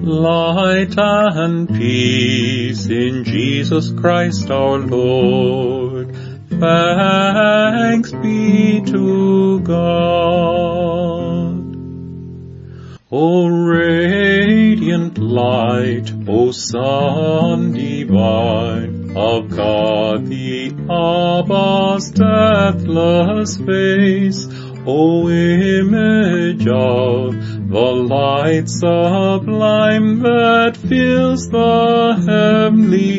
Light and peace in Jesus Christ our Lord. Thanks be to God. O radiant light, O Son divine, of God the Abba's deathless face, O image of the light sublime that fills the heavenly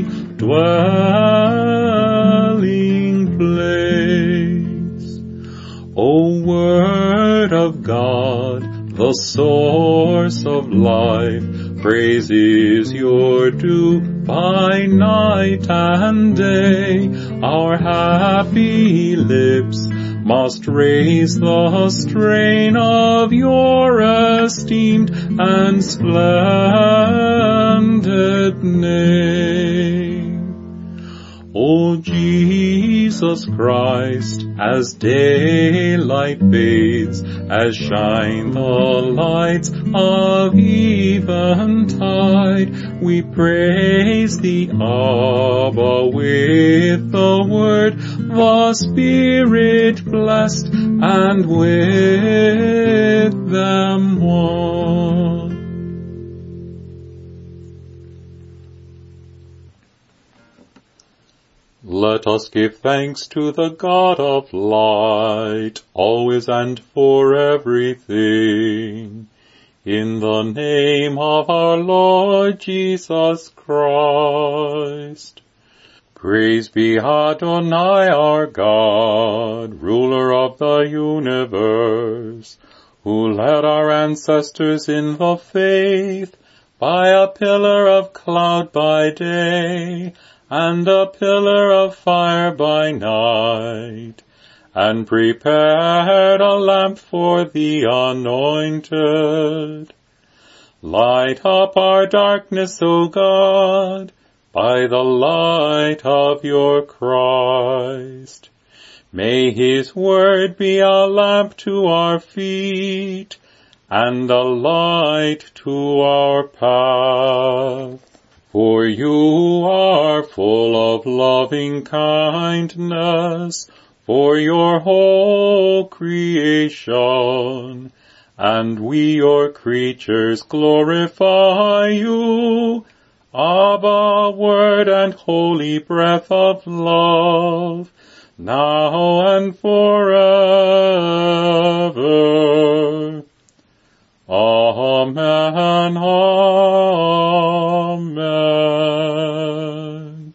dwelling place. O Word of God, the source of life, praise is your due by night and day. Our happy lips must raise the strain of your esteemed and splendid name. O Jesus Christ, as daylight fades, as shine the lights of eventide, we praise thee, Abba, with the Word, the Spirit blessed, and with them one. Let us give thanks to the God of light, always and for everything, in the name of our Lord Jesus Christ. Praise be Adonai our God, ruler of the universe, who led our ancestors in the faith by a pillar of cloud by day, and a pillar of fire by night, and prepared a lamp for the anointed. Light up our darkness, O God, by the light of your Christ. May his word be a lamp to our feet, and a light to our path. For you are full of loving kindness for your whole creation, and we your creatures glorify you, Abba, Word and holy breath of love, now and forever. Amen, amen.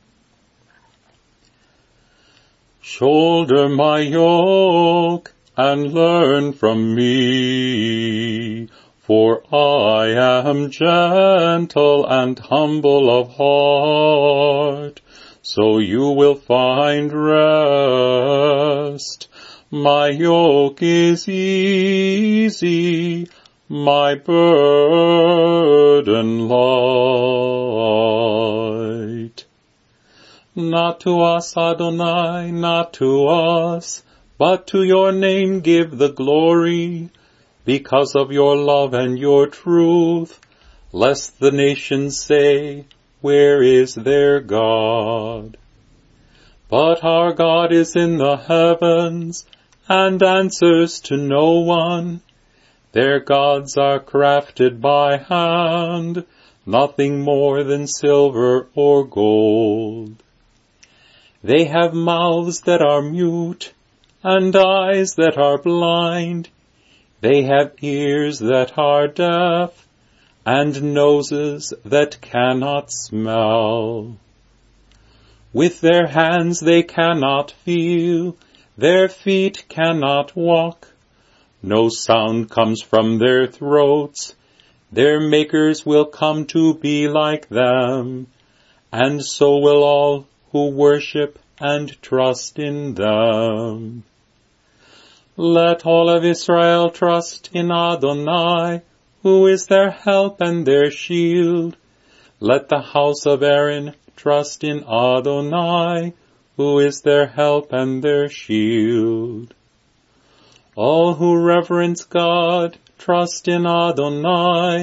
Shoulder my yoke and learn from me, for I am gentle and humble of heart, so you will find rest. My yoke is easy, my burden light. Not to us, Adonai, not to us, but to your name give the glory, because of your love and your truth, lest the nations say, where is their God? But our God is in the heavens, and answers to no one. Their gods are crafted by hand, nothing more than silver or gold. They have mouths that are mute, and eyes that are blind. They have ears that are deaf, and noses that cannot smell. With their hands they cannot feel, their feet cannot walk. No sound comes from their throats. Their makers will come to be like them, and so will all who worship and trust in them. Let all of Israel trust in Adonai, who is their help and their shield. Let the house of Aaron trust in Adonai, who is their help and their shield. All who reverence God trust in Adonai,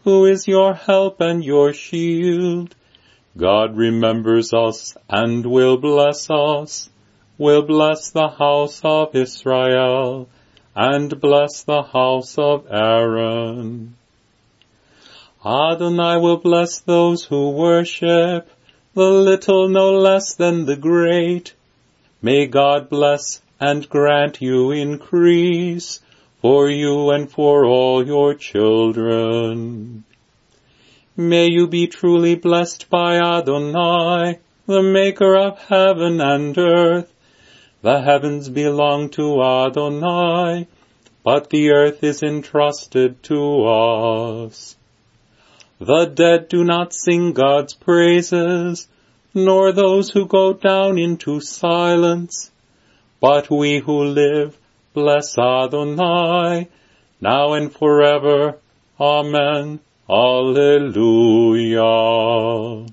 who is your help and your shield. God remembers us and will bless us, will bless the house of Israel, and bless the house of Aaron. Adonai will bless those who worship, the little no less than the great. May God bless and grant you increase for you and for all your children. May you be truly blessed by Adonai, the maker of heaven and earth. The heavens belong to Adonai, but the earth is entrusted to us. The dead do not sing God's praises, nor those who go down into silence. But we who live bless Adonai, now and forever. Amen. Alleluia.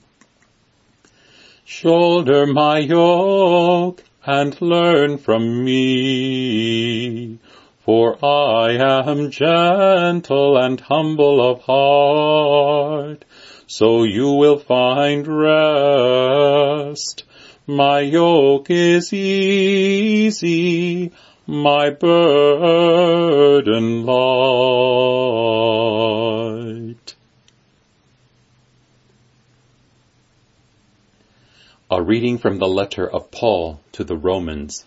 Shoulder my yoke and learn from me, for I am gentle and humble of heart, so you will find rest. My yoke is easy, my burden light. A reading from the letter of Paul to the Romans.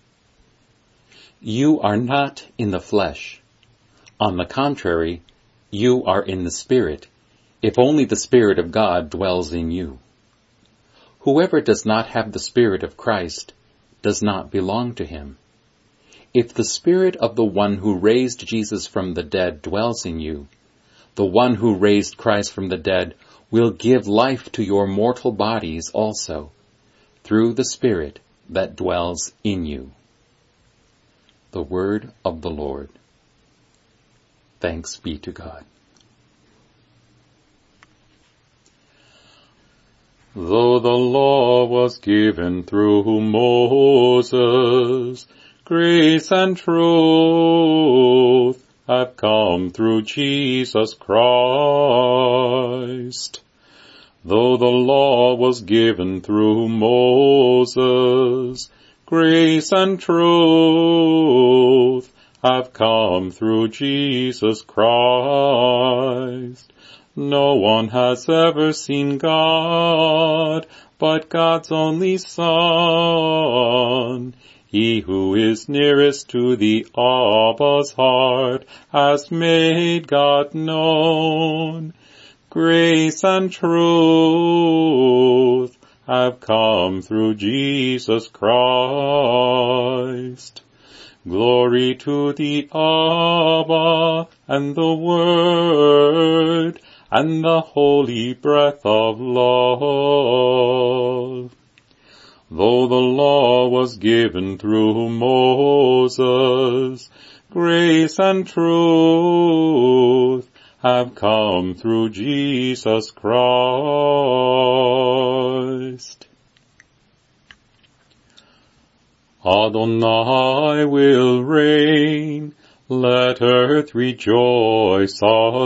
You are not in the flesh. On the contrary, you are in the Spirit, if only the Spirit of God dwells in you. Whoever does not have the Spirit of Christ does not belong to him. If the Spirit of the one who raised Jesus from the dead dwells in you, the one who raised Christ from the dead will give life to your mortal bodies also, through the Spirit that dwells in you. The word of the Lord. Thanks be to God. Though the law was given through Moses, grace and truth have come through Jesus Christ. Though the law was given through Moses, grace and truth have come through Jesus Christ. No one has ever seen God, but God's only Son. He who is nearest to the Abba's heart has made God known. Grace and truth have come through Jesus Christ. Glory to the Abba and the Word and the holy breath of love. Though the law was given through Moses, grace and truth have come through Jesus Christ. Adonai will reign, let earth rejoice,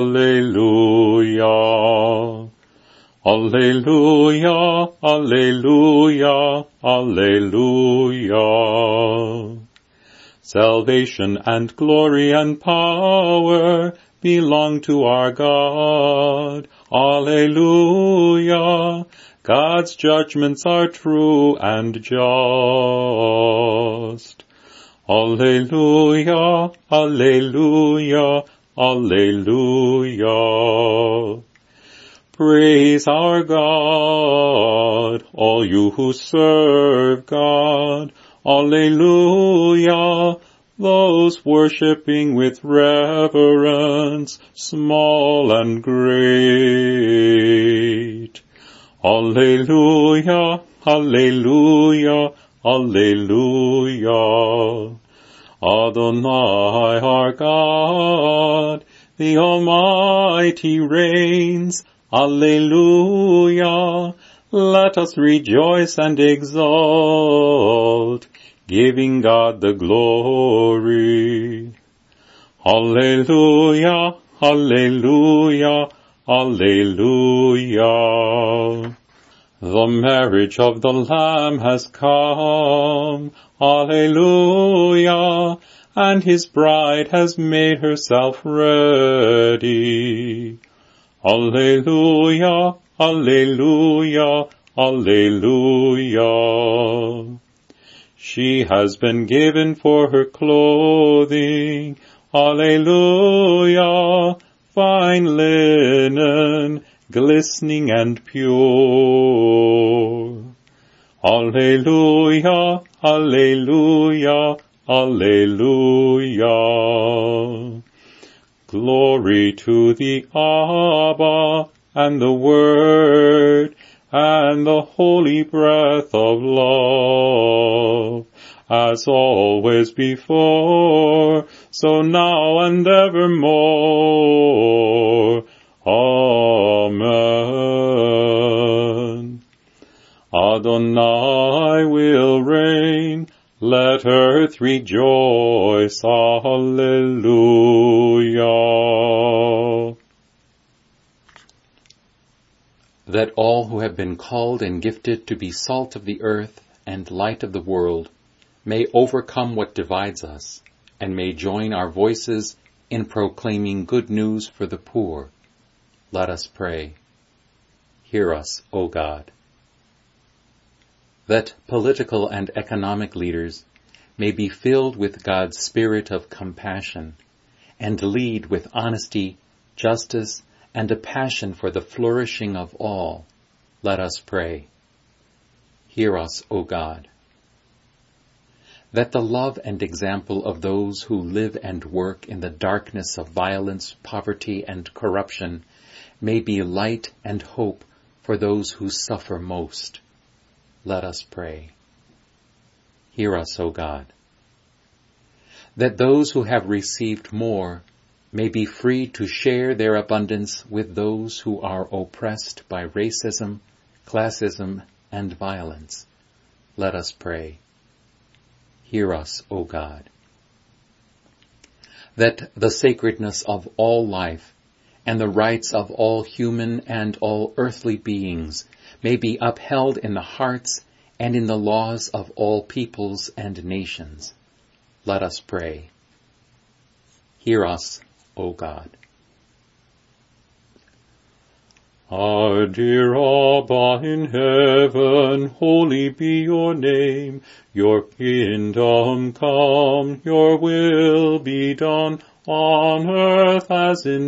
Alleluia. Alleluia, Alleluia, Alleluia. Salvation and glory and power belong to our God. Alleluia. God's judgments are true and just. Alleluia, Alleluia, Alleluia. Praise our God, all you who serve God. Alleluia. Those worshipping with reverence, small and great. Alleluia, Alleluia, Alleluia. Adonai our God, the Almighty reigns. Alleluia. Let us rejoice and exult, giving God the glory. Alleluia, Alleluia, Alleluia. The marriage of the Lamb has come. Alleluia. And his bride has made herself ready. Alleluia, alleluia, alleluia. She has been given for her clothing. Alleluia, fine linen, glistening and pure. Alleluia, alleluia, alleluia. Glory to the Abba, and the Word, and the holy breath of love, as always before, so now and evermore. Amen. Adonai will reign. Let earth rejoice. Alleluia. That all who have been called and gifted to be salt of the earth and light of the world may overcome what divides us, and may join our voices in proclaiming good news for the poor. Let us pray. Hear us, O God. That political and economic leaders may be filled with God's spirit of compassion and lead with honesty, justice, and a passion for the flourishing of all. Let us pray. Hear us, O God. That the love and example of those who live and work in the darkness of violence, poverty, and corruption may be light and hope for those who suffer most. Let us pray. Hear us, O God. That those who have received more may be free to share their abundance with those who are oppressed by racism, classism, and violence. Let us pray. Hear us, O God. That the sacredness of all life and the rights of all human and all earthly beings may be upheld in the hearts and in the laws of all peoples and nations. Let us pray. Hear us, O God. Our dear Abba in heaven, holy be your name. Your kingdom come, your will be done on earth as in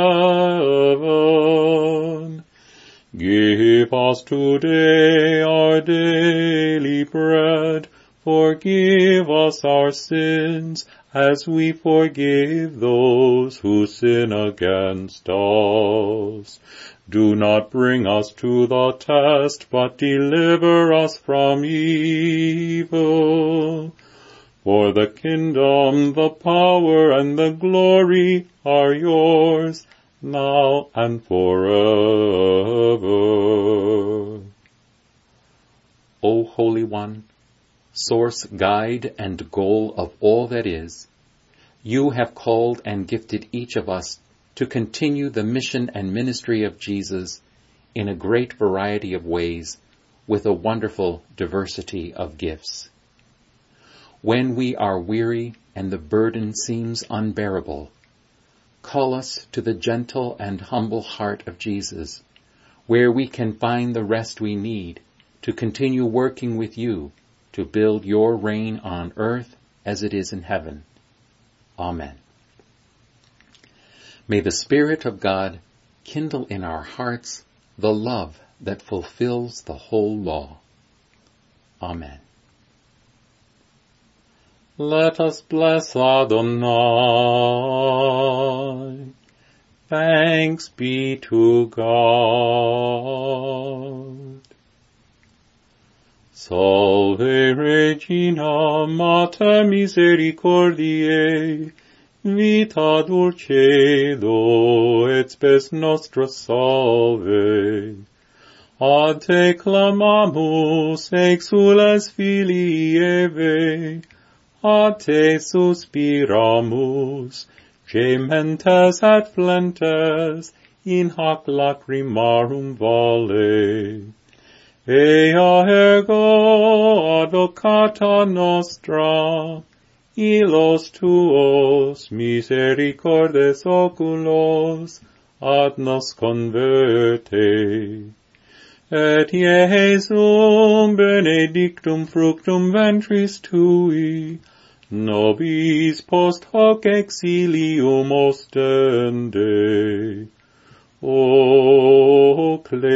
heaven. Give us today our daily bread. Forgive us our sins, as we forgive those who sin against us. Do not bring us to the test, but deliver us from evil. For the kingdom, the power, and the glory are yours, now and forever. O Holy One, source, guide, and goal of all that is, you have called and gifted each of us to continue the mission and ministry of Jesus in a great variety of ways with a wonderful diversity of gifts. When we are weary and the burden seems unbearable, call us to the gentle and humble heart of Jesus, where we can find the rest we need to continue working with you to build your reign on earth as it is in heaven. Amen. May the Spirit of God kindle in our hearts the love that fulfills the whole law. Amen. Let us bless Adonai. Thanks be to God. Salve Regina, Mater Misericordiae, vita dulcedo et spes nostra salve. Ad te clamamus, exules filii Eve, ad te suspiramus, gementes et flentes, in hoc lacrimarum vale. Ea ergo advocata nostra, illos tuos misericordes oculos ad nos converte. Et Iesum benedictum fructum ventris tui, nobis post hoc exilium ostende. O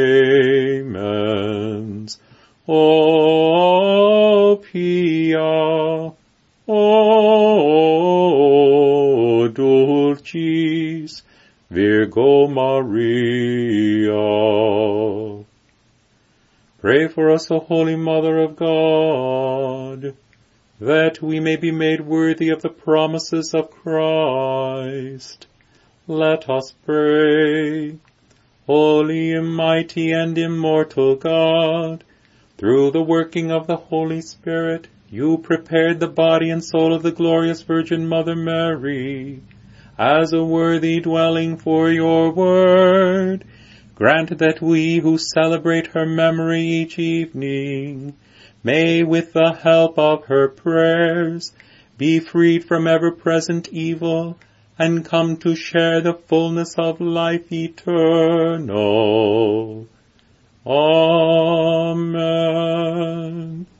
clemens, O pia, O dulcis Virgo Maria. Pray for us, O Holy Mother of God, that we may be made worthy of the promises of Christ. Let us pray. Holy, mighty, and immortal God, through the working of the Holy Spirit, you prepared the body and soul of the glorious Virgin Mother Mary as a worthy dwelling for your word. Grant that we who celebrate her memory each evening may, with the help of her prayers, be freed from ever-present evil and come to share the fullness of life eternal. Amen.